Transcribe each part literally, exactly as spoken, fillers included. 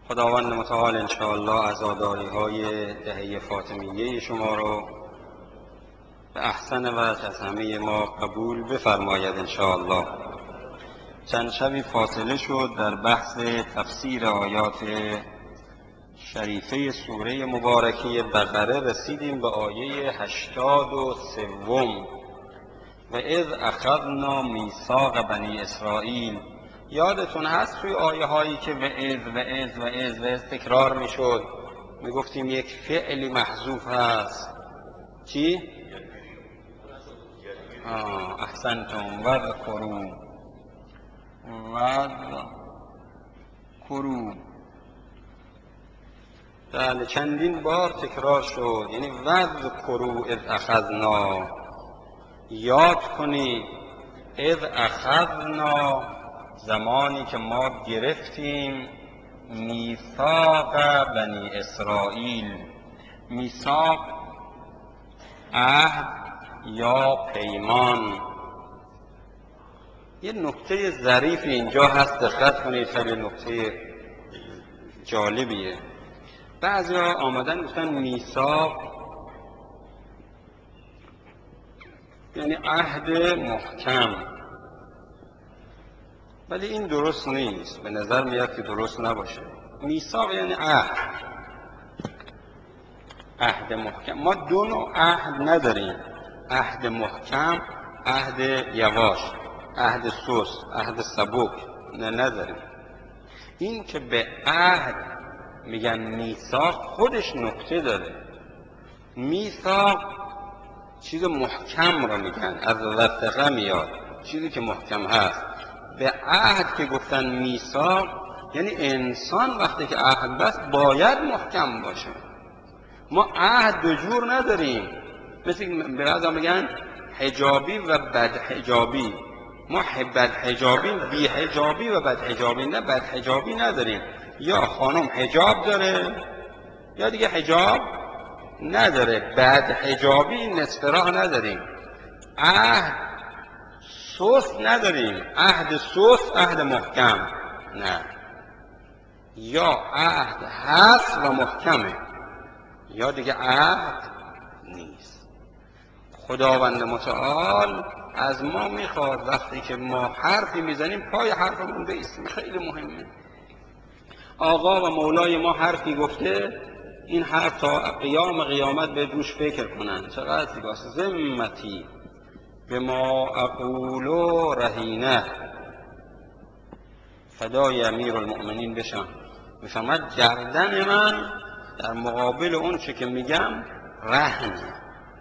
خداوند متعال انشاءالله عزاداری های دهه فاطمیه شما رو به احسن وجه از همه ما قبول بفرماید انشاءالله. چند شبی فاصله شد در بحث تفسیر آیات شریفه سوره مبارکه بقره، رسیدیم به آیه هشتاد و سوم و اذ اخذنا میثاق بنی اسرائیل. یادتون هست توی آیه هایی که و اذ و اذ و اذ و اذ تکرار می شد، می گفتیم یک فعلی محذوف هست. چی؟ آه احسنتم. وذکروا وذکروا بله چندین بار تکرار شد، یعنی وذکروا اذ اخذنا، یاد کنید اذ اخذنا، زمانی که ما گرفتیم میثاق بنی اسرائیل. میثاق عهد یا پیمان. یه نکته ظریفی اینجا هست، دقت کنید، خیلی نکته جالبیه. بعضی ها آمدن گفتن میثاق یعنی عهد محکم، ولی این درست نیست، به نظر میاد که درست نباشه. میثاق یعنی عهد، عهد محکم. ما دو نوع عهد نداریم، عهد محکم، عهد یواش، عهد سست، عهد سبک، نه نداریم. این که به عهد میگن میثاق خودش نکته داره. میثاق چیز محکم رو میگن، از وثقه میاد، چیزی که محکم هست. به عهد که گفتن میثاق یعنی انسان وقتی که عهد بست باید محکم باشه. ما عهد دو جور نداریم، مثل به بعضا میگن حجابی و بدحجابی. ما بدحجابی، بی حجابی و بدحجابی. نه، بدحجابی نداریم، یا خانم حجاب داره یا دیگه حجاب نداره. بدحجابی نصف راه نداریم. عهد سست نداریم، عهد سست، عهد محکم نه. یا عهد هست و محکمه یا دیگه عهد نیست. خداوند متعال از ما میخواد وقتی که ما حرفی میزنیم پای حرفمون بایستیم. خیلی مهمه. آقا و مولای ما حرفی گفته، این حرف تا قیام قیامت به روش فکر کنن. چقدر زیباست. ذمتی به ما اقول رهینه، فدای امیر المؤمنین بشم. میفهمد گردن من در مقابل اون چه که میگم رهنه.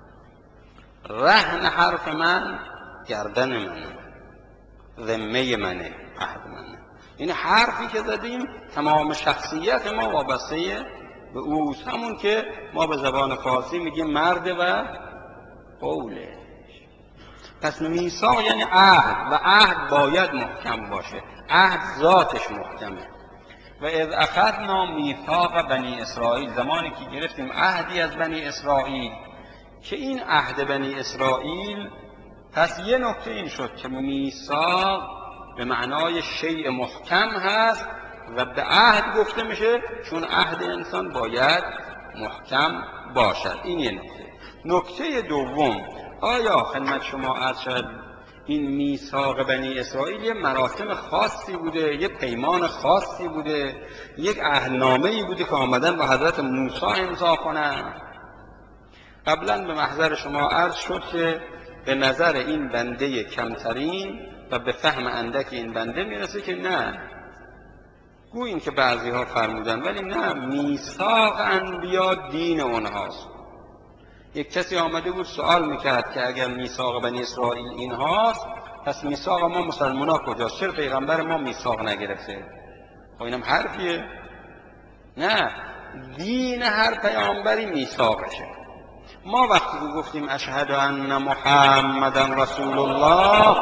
رهن حرف من گردن منه، ذمه منه، عهد منه. این حرفی که زدیم تمام شخصیت ما وابسته به اوست. همون که ما به زبان فارسی میگیم مرد و قوله. پس میثاق یعنی عهد، و عهد باید محکم باشه. عهد ذاتش محکمه. و اذ اخذنا میثاق بنی اسرائیل، زمانی که گرفتیم عهدی از بنی اسرائیل. که این عهد بنی اسرائیل، پس یه نکته این شد که میثاق به معنای شیء محکم هست و به عهد گفته میشه چون عهد انسان باید محکم باشد. این یه نکته. نکته دوم، آیا خدمت شما عرض شد این میثاق بنی اسرائیل یه مراسم خاصی بوده، یه پیمان خاصی بوده، یک عهدنامه‌ای بوده که آمدن با حضرت موسی امضا کنن؟ قبلا به محضر شما عرض شد که به نظر این بنده کمترین و به فهم اندک این بنده میرسه که نه، گوییم که بعضی ها فرمودن، ولی نه، میثاق انبیا دین اونهاست. یک کسی آمده بود سوال میکرد که اگر میثاق بنی اسرائیل اینهاست، پس میثاق ما مسلمان ها کجاست؟ چرا پیغمبر ما میثاق نگرفته؟ خب اینم حرفیه؟ نه، دین هر پیامبری میثاقشه. ما وقتی که گفتیم اشهد ان محمدن رسول الله،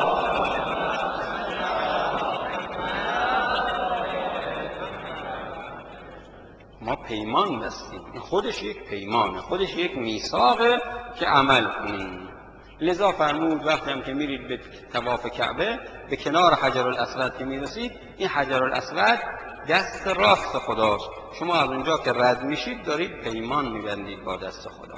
ما پیمان بستیم. خودش یک پیمانه، خودش یک میثاقه که عمل کنیم. لذا فرمود وقتی هم که میرید به طواف کعبه، به کنار حجر الاسود که میرسید، این حجر الاسود دست راست خداست. شما از اونجا که رد میشید دارید پیمان میبندید با دست خدا.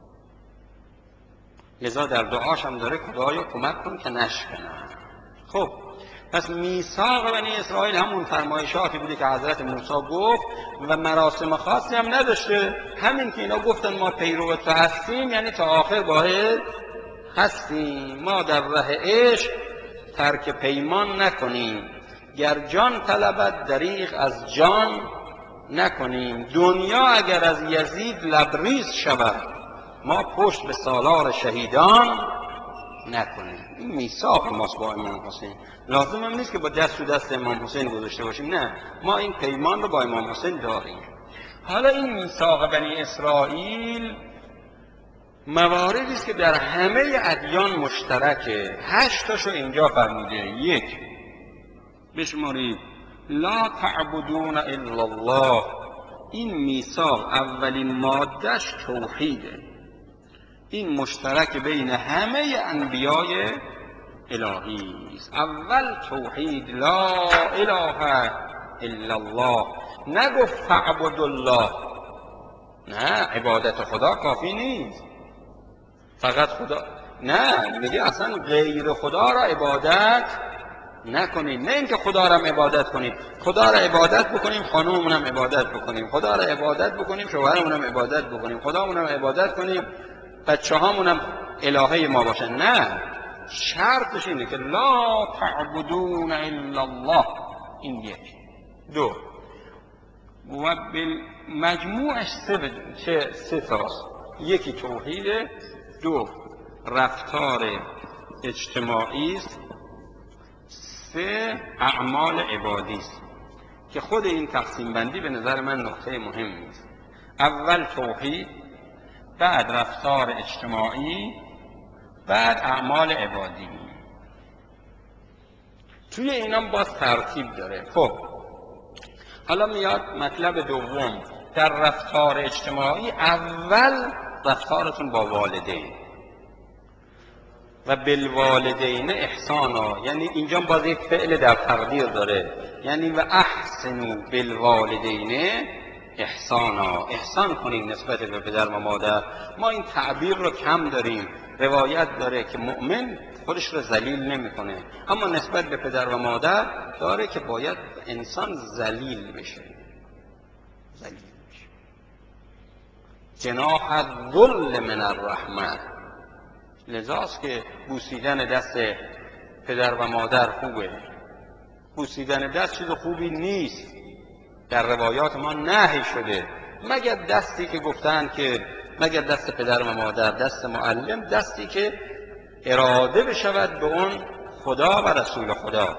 لذا در دعاش هم داره خدایا کمک کن که نشکنن. خب پس میثاق بنی اسرائیل همون فرمایشاتی بوده که حضرت موسی گفت و مراسم خاصی هم نداشته. همین که اینا گفتن ما پیرو تو هستیم یعنی تا آخر باید هستیم. ما در ره عشق ترک پیمان نکنیم، گر جان طلبد دریغ از جان نکنیم. دنیا اگر از یزید لبریز شود ما پشت به سالار شهیدان نکنیم. این میثاق ماست با امام حسین. لازم هم نیست که با دست و دست امام حسین گذاشته باشیم، نه، ما این پیمان رو با امام حسین داریم. حالا این میثاق بنی اسرائیل مواردی است که در همه ادیان مشترکه. هشت تاشو اینجا فرموده. یک، بشمارید، لا تعبدون الا الله. این میثاق اولین مادهش توحیده. این مشترک بین همه انبیای الهی است. اول توحید، لا اله الا الله. نگفت فاعبدوا الله، نه، عبادت خدا کافی نیست، فقط خدا نه، میگه اصلا غیر خدا را عبادت نکنید. نه اینکه خدا را هم عبادت کنید، خدا را عبادت بکنیم خانومون هم عبادت بکنیم، خدا را عبادت بکنیم شوهرمون هم عبادت بکنیم، خدامون هم عبادت کنیم بچه هامون هم الهه ما باشن. نه، شرطش اینه که لا تعبدون الا الله. این یک. دو، و بالمجموعش سه چه سه تاست. یکی توحیده، دو رفتار اجتماعی است، سه اعمال عبادی است که خود این تقسیم بندی به نظر من نقطه مهمی است. اول توحید، بعد رفتار اجتماعی، بعد اعمال عبادی. توی اینام باز ترتیب داره. خب حالا میاد مطلب دوم. در رفتار اجتماعی اول رفتارتون با والدین و بالوالدین احسانا، یعنی اینجا باز یک فعل در تقدیر داره، یعنی و احسنوا بالوالدین احسانا، احسان کنید نسبت به پدر و مادر. ما این تعبیر رو کم داریم. روایت داره که مؤمن خودش رو ذلیل نمیکنه، اما نسبت به پدر و مادر داره که باید انسان ذلیل بشه، ذلیل بشه. جناح الذل من الرحمه. لذاست که بوسیدن دست پدر و مادر خوبه. بوسیدن دست چیز خوبی نیست، در روایات ما نهی شده، مگر دستی که گفتن که مگر دست پدر و مادر، دست معلم، دستی که اراده بشود به اون خدا و رسول خدا.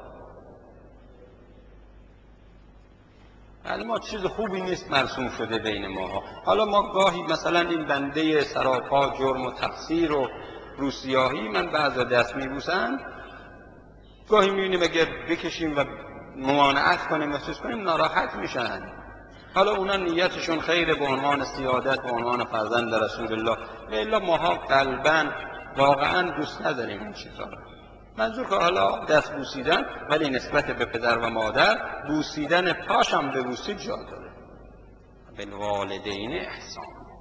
یعنی ما چیز خوبی نیست مرسوم شده بین ما. حالا ما گاهی مثلا این بنده سراپا جرم و تقصیر و روسیاهی، من بعضا دست میبوسن، گاهی میبینیم اگر بکشیم و ممانعت کنیم و چیز کنیم ناراحت میشن. حالا اونا نیتشون خیره به عنوان سیادت، به عنوان فرزند رسول الله، و الا ماها قلباً واقعاً دوست نداریم این چیزا رو. منظور که حالا دست بوسیدن، ولی نسبت به پدر و مادر بوسیدن پاشم به بوسید جا داره. بالوالدین احسان.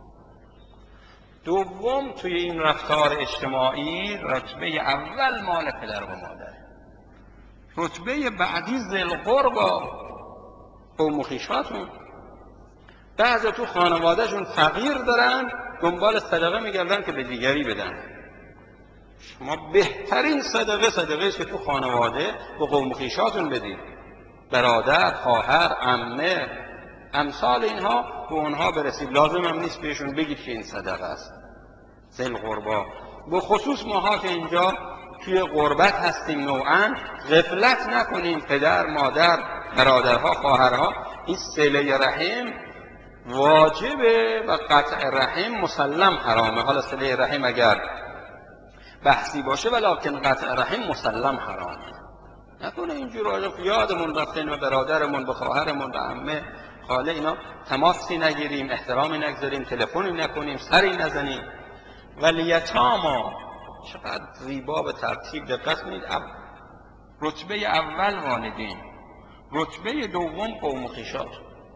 دوم توی این رفتار اجتماعی رتبه اول مال پدر و مادر، رتبه بعدی ذی القربی قوم و خویشاتون. بعضی تو خانوادهشون فقیر دارن، دنبال صدقه میگردن که به دیگری بدن. شما بهترین صدقه صدقه است که تو خانواده به قوم و خویشاتون بدید، برادر، خواهر، عمه، امثال اینها، به اونها برسید. لازم هم نیست بهشون بگید که این صدقه است. ذل قربا. به خصوص ماها که اینجا توی غربت هستیم نوعاً، غفلت نکنیم. پدر، مادر، برادرها، خواهرها، این صله رحم واجبه و قطع رحم مسلم حرامه. حالا صله رحم اگر بحثی باشه ولکن قطع رحم مسلم حرامه. نکنه اینجور آجا یادمون رفتن و برادرمون، به خواهرمون، به عمه، خاله، اینا تماسی نگیریم، احترامی نگذاریم، تلفنی نکنیم، سری نزنیم. والیتاما، چقدر زیبا به ترتیب دقت کنید. رتبه اول والدین، رتبه دوم قوم و خویشات.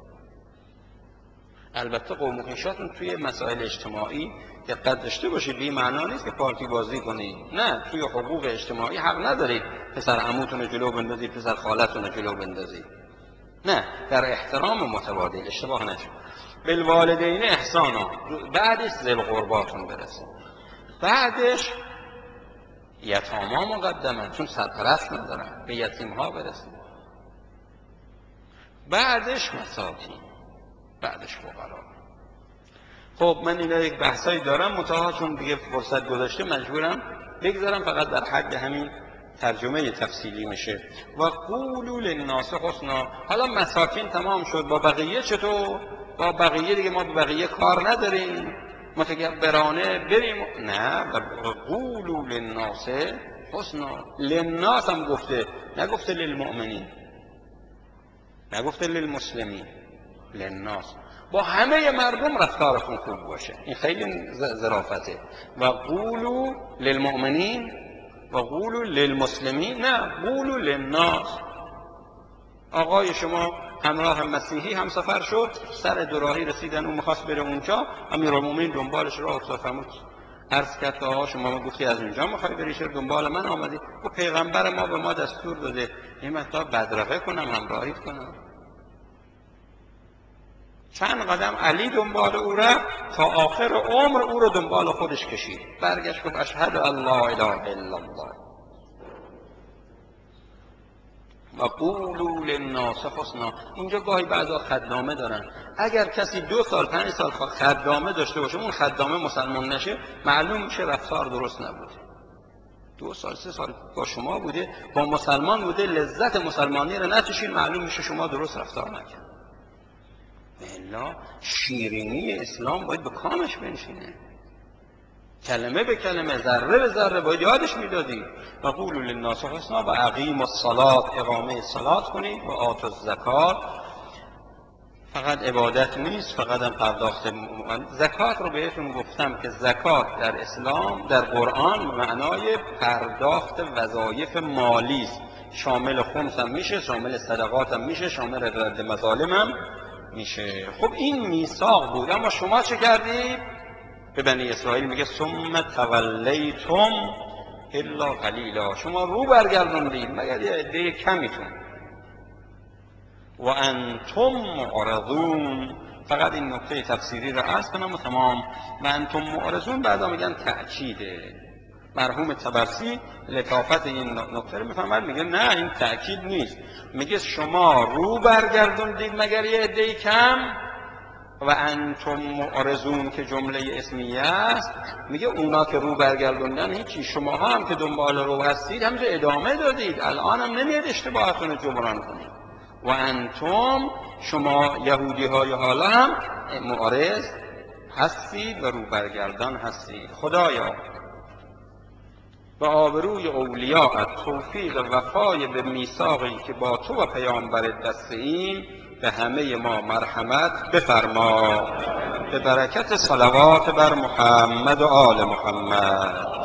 البته قوم و خویشاتون توی مسائل اجتماعی دقت داشته باشید، به این معنا نیست که پارتی بازی کنید، نه، توی حقوق اجتماعی حق ندارید پسر عموتون رو جلو بندازید، پسر خالتون رو جلو بندازید، نه، در احترام متبادل، اشتباه نشه. بالوالدین احسانا، بعدش ذل قرباتون برسه، بعدش یتاما مقدمن چون سرپرست ندارن، به یتیم ها برسید، بعدش مساکین، بعدش فقرا. خب من اینا یک بحثایی دارم منتها چون دیگه فرصت گذاشته مجبورم بگذارم، فقط در حد همین ترجمه تفصیلی میشه. و قولوا للناس حسنا. حالا مساکین تمام شد، با بقیه چطور؟ با بقیه دیگه ما به بقیه کار نداریم، متکبرانه بریم؟ نه، قولوا للناس حسنا. للناس هم گفته، نگفته للمؤمنین، نگفته للمسلمین، للناس. با همه مردم رفتارتون خوب باشه، این خیلی ظرافته. و قولوا للمؤمنین و قولوا للمسلمین، نه، قولوا للناس. آقای شما همراه مسیحی هم سفر شد، سر دوراهی رسیدن، اون میخواست بره اونجا، امیرالمومنین دنبالش راه افتاد، فرمود عرض کرد آقا شما ما گفتی از اونجا میخوای بری، چرا دنبال من آمدی؟ و پیغمبر ما به ما دستور داده این مطلب بدرقه کنم، همراهی کنم. چند قدم علی دنبال او رفت تا آخر عمر او رو دنبال خودش کشید، برگشت گفت اشهد ان لا اله الا الله. و قولوا للناس حسنا. اینجا گاهی بعضا خدامه دارن، اگر کسی دو سال پنج سال خدامه داشته باشه، اون خدامه مسلمان نشه، معلوم میشه رفتار درست نبوده. دو سال سه سال با شما بوده، با مسلمان بوده، لذت مسلمانی رو نچشید، معلوم میشه شما درست رفتار نکرد. الا شیرینی اسلام باید به کامش بنشینه، کلمه به کلمه، ذره به ذره باید یادش میدادی. و قولوا للناس حسنا و اقیموا الصلاة، اقامه صلات کنید، و آتوا الزکات. فقط عبادت نیست، فقط هم پرداخت زکات رو بهتون گفتم که زکات در اسلام، در قرآن معنای پرداخت وظایف مالی است، شامل خمس هم میشه، شامل صدقات هم میشه، شامل رد مظالم هم میشه. خب این میثاق بود، اما شما چه کردید؟ به بنی اسرائیل میگه ثم تولیتم الا قلیلا، شما رو برگردوندید مگر یه عده کمیتون. و انتم معرضون، فقط این نکته تفسیری رو عرض کنم و تمام. و انتم معرضون بعدا میگن تأکیده. مرحوم طبرسی لطافت این نکته رو میفهمد، میگه نه این تأکید نیست، میگه شما رو برگردوندید مگر یه عده کم. و انتم معرضون که جمله اسمیه است، میگه اونا که رو برگردوندن هیچی، شما هم که دنبال رو هستید همینجا ادامه دادید، الان هم نمیاد اشتباهاتون رو جبران کنید. و انتم، شما یهودی های حالا هم معرض هستید و رو برگردان هستید. خدایا و آبروی اولیاء، توفیق وفای به میثاقی که با تو و پیامبرت بسته ایم، به همه ما مرحمت بفرما، به برکت صلوات بر محمد و آل محمد.